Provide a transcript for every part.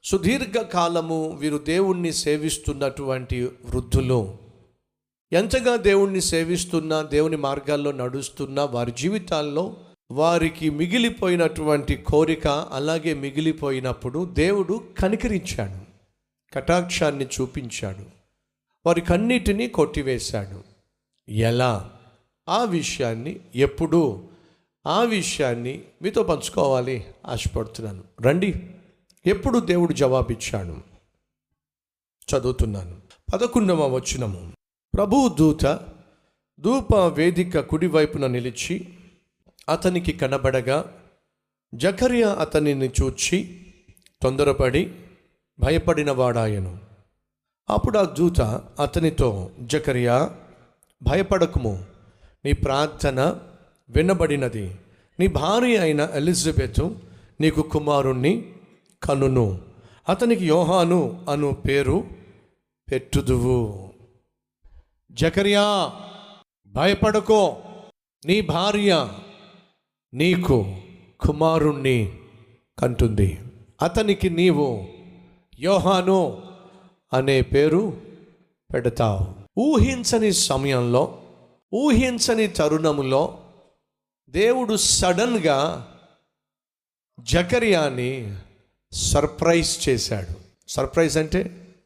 సుదీర్ఘకాలము వీరు దేవుణ్ణి సేవిస్తున్నటువంటి వృద్ధులు ఎంతగా దేవుణ్ణి సేవిస్తున్నా, దేవుని మార్గాల్లో నడుస్తున్నా, వారి జీవితాల్లో వారికి మిగిలిపోయినటువంటి కోరిక అలాగే మిగిలిపోయినప్పుడు దేవుడు కనికరించాడు, కటాక్షాన్ని చూపించాడు, వారికన్నిటినీ కొట్టివేశాడు. ఎలా? ఆ విషయాన్ని ఎప్పుడు ఆ విషయాన్ని మీతో పంచుకోవాలి ఆశపడుతున్నాను. రండి, ఎప్పుడు దేవుడు జవాబిచ్చాడు చదువుతున్నాను. 11వ వచనము. ప్రభువు దూత ధూప వేదిక కుడివైపున నిలిచి అతనికి కనబడగా జకర్యా అతనిని చూచి తొందరపడి భయపడిన వాడాయను. అప్పుడు ఆ దూత అతనితో, జకర్యా, భయపడకుము, నీ ప్రార్థన వినబడినది, నీ భార్య అయిన ఎలిజబెతు నీకు కుమారుణ్ణి కనును, అతనికి యోహాను అను పేరు పెట్టుదువు. జకర్యా, భయపడకో, నీ భార్య నీకు కుమారుణ్ణి కంటుంది, అతనికి నీవు యోహాను అనే పేరు పెడతావు. ఊహించని సమయంలో, ఊహించని తరుణములో దేవుడు సడన్గా జకర్యాని సర్ప్రైజ్ చేశాడు. సర్ప్రైజ్ అంటే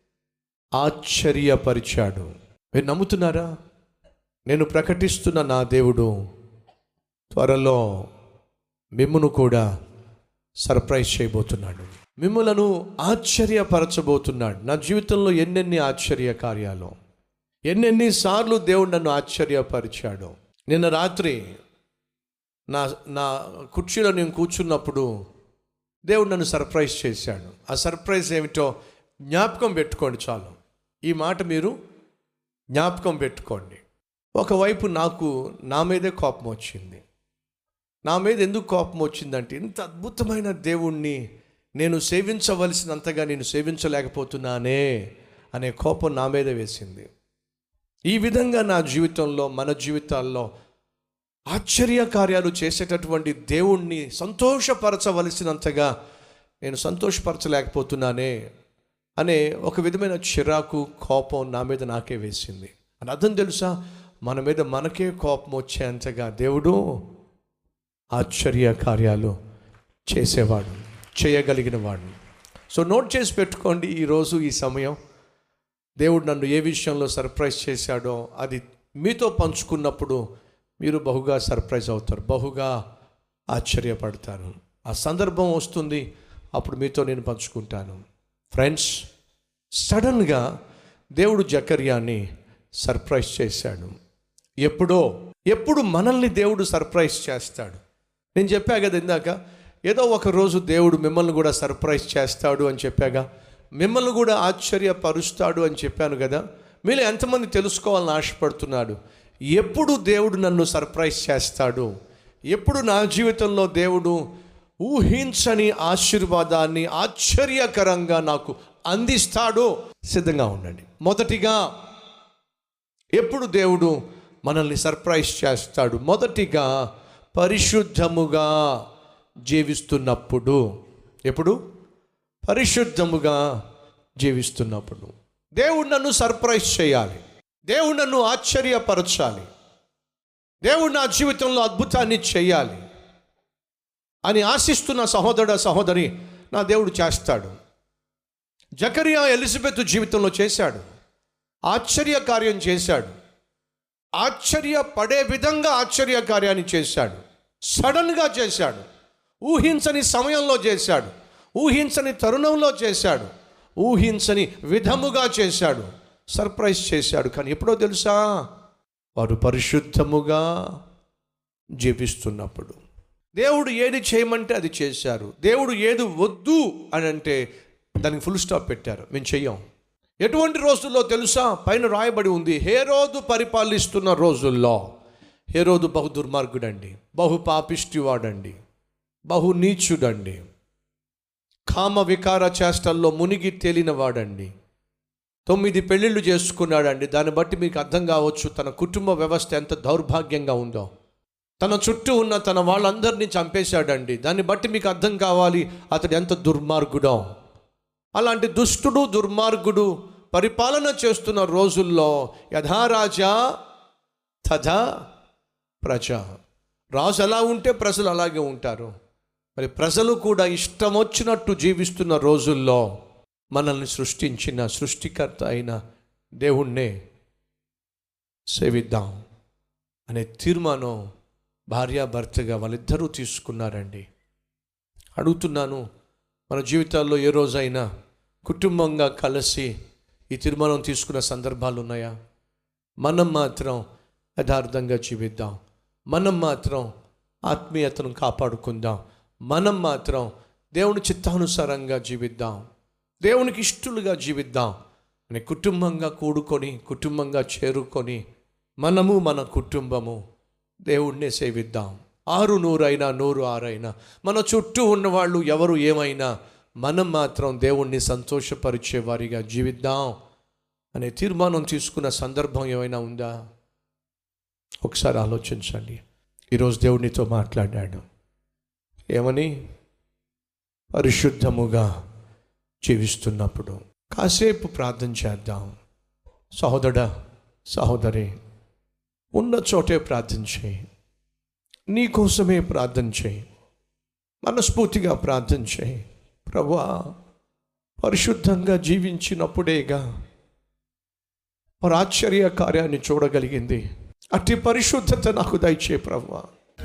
ఆశ్చర్యపరిచాడు. మీరు నమ్ముతున్నారా? నేను ప్రకటిస్తున్న నా దేవుడు త్వరలో మిమ్మును కూడా సర్ప్రైజ్ చేయబోతున్నాడు, మిమ్ములను ఆశ్చర్యపరచబోతున్నాడు. నా జీవితంలో ఎన్నెన్ని ఆశ్చర్య కార్యాలు, ఎన్నెన్నిసార్లు దేవుడు నన్ను ఆశ్చర్యపరిచాడు. నిన్న రాత్రి నా నా కుర్చీలో నేను కూర్చున్నప్పుడు దేవుడు నన్ను సర్ప్రైజ్ చేశాడు. ఆ సర్ప్రైజ్ ఏమిటో జ్ఞాపకం పెట్టుకోండి. చాలు, ఈ మాట మీరు జ్ఞాపకం పెట్టుకోండి. ఒకవైపు నాకు నా మీదే కోపం వచ్చింది. నా మీద ఎందుకు కోపం వచ్చిందంటే, ఇంత అద్భుతమైన దేవుణ్ణి నేను సేవించవలసినంతగా నేను సేవించలేకపోతున్నానే అనే కోపం నా మీద వేసింది. ఈ విధంగా నా జీవితంలో, మన జీవితాల్లో ఆశ్చర్య కార్యాలు చేసేటటువంటి దేవుణ్ణి సంతోషపరచవలసినంతగా నేను సంతోషపరచలేకపోతున్నానే అనే ఒక విధమైన చిరాకు, కోపం నా మీద నాకే వేసింది. అని అర్థం తెలుసా? మన మీద మనకే కోపం వచ్చేంతగా దేవుడు ఆశ్చర్య కార్యాలు చేసేవాడు, చేయగలిగిన వాడు. సో నోట్ చేసి పెట్టుకోండి, ఈరోజు ఈ సమయం దేవుడు నన్ను ఏ విషయంలో సర్ప్రైజ్ చేశాడో అది మీతో పంచుకున్నప్పుడు మీరు బహుగా సర్ప్రైజ్ అవుతారు, బహుగా ఆశ్చర్యపడతారు. ఆ సందర్భం వస్తుంది, అప్పుడు మీతో నేను పంచుకుంటాను. ఫ్రెండ్స్, సడన్గా దేవుడు జకర్యాని సర్ప్రైజ్ చేశాడు. ఎప్పుడు మనల్ని దేవుడు సర్ప్రైజ్ చేస్తాడు. నేను చెప్పా కదా ఇందాక, ఏదో ఒక రోజు దేవుడు మిమ్మల్ని కూడా సర్ప్రైజ్ చేస్తాడు అని చెప్పాగా, మిమ్మల్ని కూడా ఆశ్చర్యపరుస్తాడు అని చెప్పాను కదా. మీరు ఎంతమంది తెలుసుకోవాలని ఆశపడుతున్నాడు? ఎప్పుడు దేవుడు నన్ను సర్ప్రైజ్ చేస్తాడు, ఎప్పుడు నా జీవితంలో దేవుడు ఊహించని ఆశీర్వాదాన్ని ఆశ్చర్యకరంగా నాకు అందిస్తాడో సిద్ధంగా ఉండండి. మొదటిగా ఎప్పుడు దేవుడు మనల్ని సర్ప్రైజ్ చేస్తాడు? మొదటిగా పరిశుద్ధముగా జీవిస్తున్నప్పుడు. ఎప్పుడు? పరిశుద్ధముగా జీవిస్తున్నప్పుడు. దేవుడు నన్ను సర్ప్రైజ్ చేయాలి, దేవుడు నన్ను ఆశ్చర్యపరచాలి, దేవుడు నా జీవితంలో అద్భుతాన్ని చేయాలి అని ఆశిస్తున్న సహోదరుడు, సహోదరి, నా దేవుడు చేస్తాడు. జకర్యా ఎలిజబెత్ జీవితంలో చేశాడు, ఆశ్చర్య కార్యం చేశాడు, ఆశ్చర్యపడే విధంగా ఆశ్చర్య కార్యాన్ని చేశాడు. సడన్గా చేశాడు, ఊహించని సమయంలో చేశాడు, ఊహించని తరుణంలో చేశాడు, ఊహించని విధముగా చేశాడు, సర్ప్రైజ్ చేశాడు. కానీ ఎప్పుడో తెలుసా? వారు పరిశుద్ధముగా జీవిస్తున్నప్పుడు. దేవుడు ఏది చేయమంటే అది చేశారు, దేవుడు ఏది వద్దు అని అంటే దానికి ఫుల్ స్టాప్ పెట్టారు. మేము చెయ్యం. ఎటువంటి రోజుల్లో తెలుసా? పైన రాయబడి ఉంది, హేరోదు పరిపాలిస్తున్న రోజుల్లో. హేరోదు బహు దుర్మార్గుడండి, బహు పాపిష్టివాడండి, బహు నీచుడండి, కామ వికార చేష్టల్లో మునిగి తేలినవాడండి, 9 పెళ్ళిళ్ళు చేసుకున్నాడండి. దాన్ని బట్టి మీకు అర్థం కావచ్చు తన కుటుంబ వ్యవస్థ ఎంత దౌర్భాగ్యంగా ఉందో. తన చుట్టూ ఉన్న తన వాళ్ళందరినీ చంపేశాడండి. దాన్ని బట్టి మీకు అర్థం కావాలి అతడు ఎంత దుర్మార్గుడో. అలాంటి దుష్టుడు దుర్మార్గుడు పరిపాలన చేస్తున్న రోజుల్లో యథా రాజా తథా ప్రజ. రాజు ఎలా ఉంటే ప్రజలు అలాగే ఉంటారు. మరి ప్రజలు కూడా ఇష్టం వచ్చినట్టు జీవిస్తున్న రోజుల్లో మనల్ని సృష్టించిన సృష్టికర్త అయిన దేవుణ్ణే సేవిద్దాం అనే తీర్మానం భార్యాభర్తగా వాళ్ళిద్దరూ తీసుకున్నారండి. అడుగుతున్నాను, మన జీవితాల్లో ఏ రోజైనా కుటుంబంగా కలిసి ఈ తీర్మానం తీసుకున్న సందర్భాలు ఉన్నాయా? మనం మాత్రం యథార్థంగా జీవిద్దాం, మనం మాత్రం ఆత్మీయతను కాపాడుకుందాం, మనం మాత్రం దేవుని చిత్తానుసారంగా జీవిద్దాం, దేవునికి ఇష్టలుగా జీవిద్దాం అని కుటుంబంగా కూడుకొని, కుటుంబంగా చేరుకొని మనము మన కుటుంబము దేవుణ్ణే సేవిద్దాం. 600 అయినా 106 అయినా మన చుట్టూ ఉన్నవాళ్ళు ఎవరు ఏమైనా మనం మాత్రం దేవుణ్ణి సంతోషపరిచే వారిగా జీవిద్దాం అనే తీర్మానం తీసుకున్న సందర్భం ఏమైనా ఉందా? ఒకసారి ఆలోచించండి. ఈరోజు దేవునితో మాట్లాడాడు. ఏమని? పరిశుద్ధముగా జీవిస్తున్నప్పుడు కాసేపు ప్రార్థన చేద్దాం. సహోదరా, సహోదరి, ఉన్న చోటే ప్రార్థన చేయి, నీ కోసమే ప్రార్థన చేయి, మనస్ఫూర్తిగా ప్రార్థన చేయి. ప్రభువా, పరిశుద్ధంగా జీవించినప్పుడేగా మరి ఆశ్చర్య కార్యాన్ని చూడగలిగింది. అట్టి పరిశుద్ధత నాకు దయచే ప్రభువా.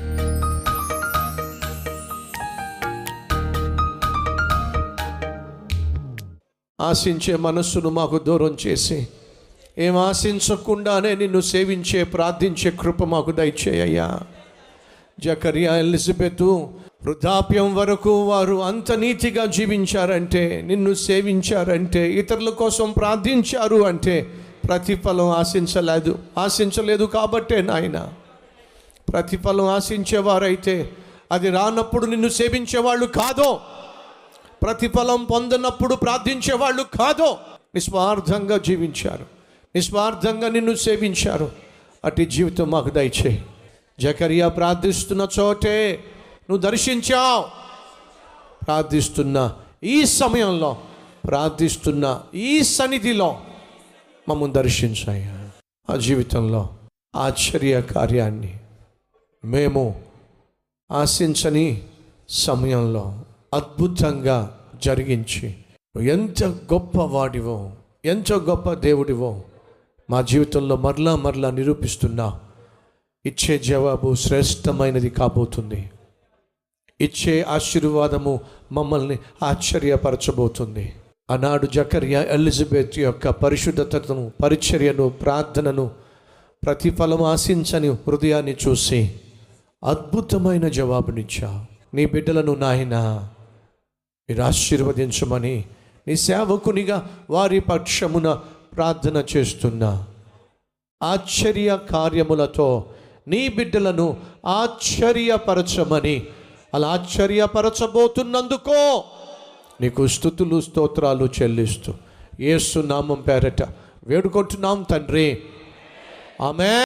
ఆశించే మనస్సును మాకు దూరం చేసి ఏం ఆశించకుండానే నిన్ను సేవించే ప్రార్థించే కృప మాకు దయచేయ్యా. జకరియా, ఎలిజబెతు వృద్ధాప్యం వరకు వారు అంత నీతిగా జీవించారంటే, నిన్ను సేవించారంటే, ఇతరుల కోసం ప్రార్థించారు అంటే ప్రతిఫలం ఆశించలేదు కాబట్టే నాయన. ప్రతిఫలం ఆశించేవారైతే అది రానప్పుడు నిన్ను సేవించేవాళ్ళు కాదో, ప్రతిఫలం పొందనప్పుడు ప్రార్థించేవాళ్ళు కాదో. నిస్వార్థంగా జీవించారు, నిస్వార్థంగా నిన్ను సేవించారు. అటు జీవితం మాకు దయచేయి. జకరియా ప్రార్థిస్తున్న చోటే నువ్వు దర్శించావు. ప్రార్థిస్తున్న ఈ సమయంలో, ప్రార్థిస్తున్న ఈ సన్నిధిలో మమ్మల్ని దర్శించాయా. ఆ జీవితంలో ఆశ్చర్య కార్యాన్ని మేము ఆశించని సమయంలో అద్భుతంగా జరిగించి ఎంత గొప్ప వాడివో, ఎంత గొప్ప దేవుడివో మా జీవితంలో మరలా నిరూపిస్తున్నా. ఇచ్చే జవాబు శ్రేష్టమైనది కాబోతుంది. ఇచ్చే ఆశీర్వాదము మమ్మల్ని ఆశ్చర్యపరచబోతుంది. ఆనాడు జకరియా, ఎలిజబెత్ యొక్క పరిశుద్ధతను, పరిచర్యను, ప్రార్థనను, ప్రతిఫలం ఆశించని హృదయాన్ని చూసి అద్భుతమైన జవాబునిచ్చా. నీ బిడ్డలను నాయనా మీరు ఆశీర్వదించమని నీ సేవకునిగా వారి పక్షమున ప్రార్థన చేస్తున్నా. ఆశ్చర్య కార్యములతో నీ బిడ్డలను ఆశ్చర్యపరచమని, అలా ఆశ్చర్యపరచబోతున్నందుకో నీకు స్తుతులు స్తోత్రాలు చెల్లిస్తూ యేసు నామం పేరట వేడుకుంటున్నాం తండ్రి. ఆమేన్.